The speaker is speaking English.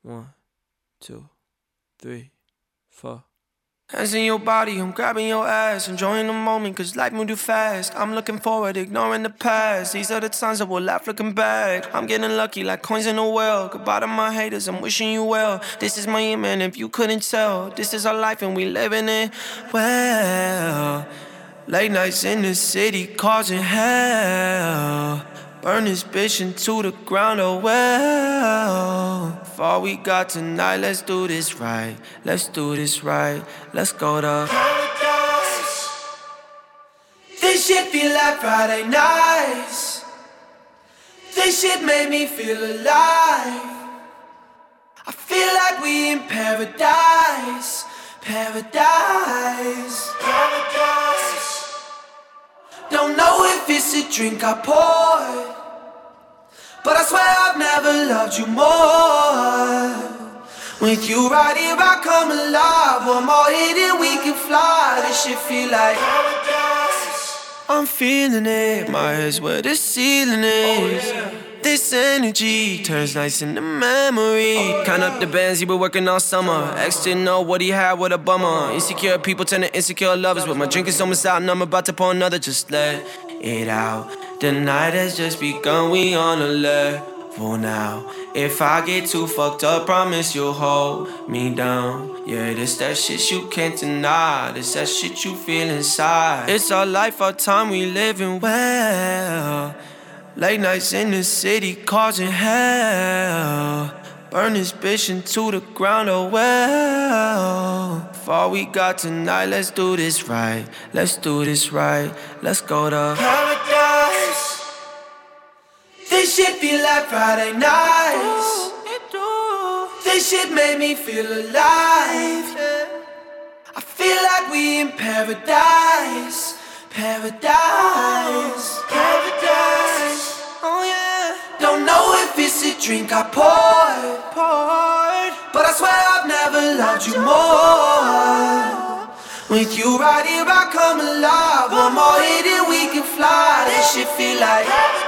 1, 2, 3, 4. Hands in your body, I'm grabbing your ass, enjoying the moment, cause life moved too fast. I'm looking forward, ignoring the past. These are the times that we'll laugh looking back. I'm getting lucky like coins in a well. Goodbye to my haters, I'm wishing you well. This is my aim, and if you couldn't tell, this is our life and we living it well. Late nights in the city causing hell. Burn this bitch into the ground, oh well. For all we got tonight, let's do this right. Let's do this right. Let's go to paradise. This shit feel like Friday nights. This shit made me feel alive. I feel like we in paradise. Paradise. Paradise. Don't know if it's a drink I poured, but I swear I've never loved you more. With you right here I come alive. One more hit and we can fly. This shit feel like paradise. I'm feeling it, my head's where the ceiling is. Oh, yeah. This energy turns nights into memory. Count up the bands he been working all summer. Ex didn't know what he had with a bummer. Insecure people turn to insecure lovers. But my drink is almost out and I'm about to pour another. Just let it out. The night has just begun, we on a level now. If I get too fucked up, promise you'll hold me down. Yeah, this that shit you can't deny. This that shit you feel inside. It's our life, our time, we living well. Late nights in the city causing hell. Burn this bitch into the ground, oh well. For all we got tonight, let's do this right. Let's do this right. Let's go to paradise. This shit feel like Friday nights. This shit made me feel alive. I feel like we in paradise. Paradise. Paradise. Oh yeah. Don't know if it's a drink I poured, but I swear I've never loved you more. With you right here I come alive. One more hit and we can fly. This shit feel like